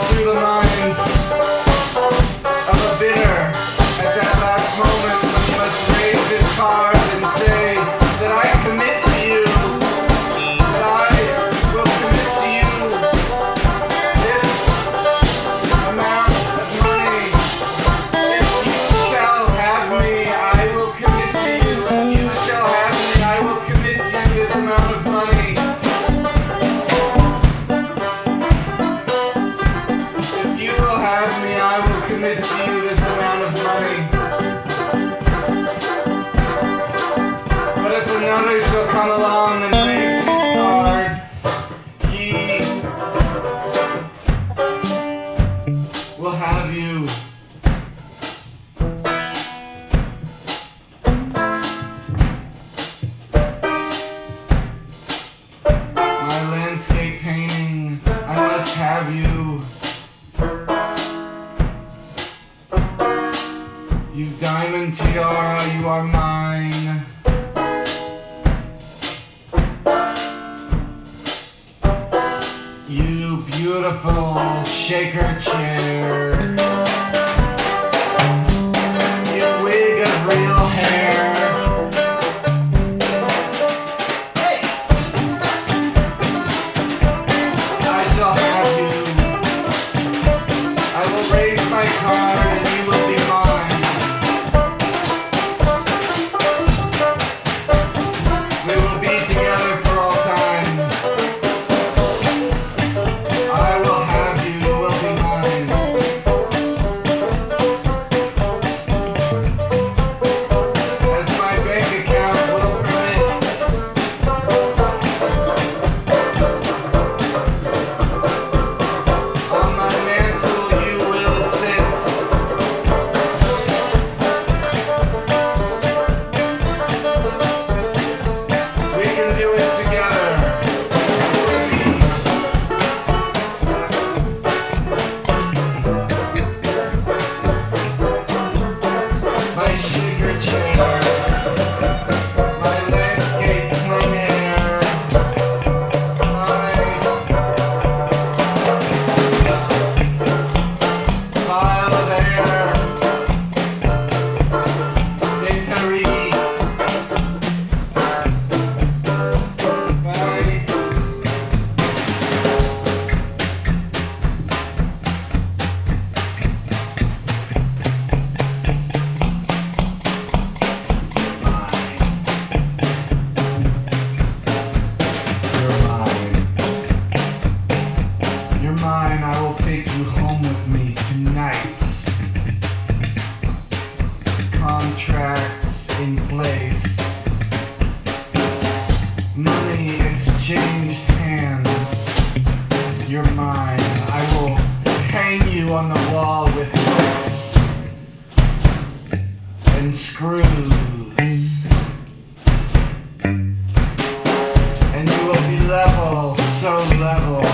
through the mind of a bidder at that last moment when he must raise his card and say that I commit to you, that I will commit to you this amount of money. If you shall have me, I will commit to you. If you shall have me, I will commit to you this amount of money. If you will have me, I will commit to you this amount of money. But if another shall come along and raise his card, he will have you. My landscape painting, I must have you. You diamond tiara, you are mine. You beautiful shaker chair. You wig of real hair. I shall have you. I will raise my card and you will be mine. We will be together for all time. I will have you, you will be mine. As my bank account will permit. On my mantle you will sit. We can do it together. My shaker chair, my landscape plein air, my pile of air, in Paris, my You're mine, I will take you home with me tonight. Contracts in place. Money exchanged hands. You're mine, I will hang you on the wall with hooks and screws. And you will be level, so level.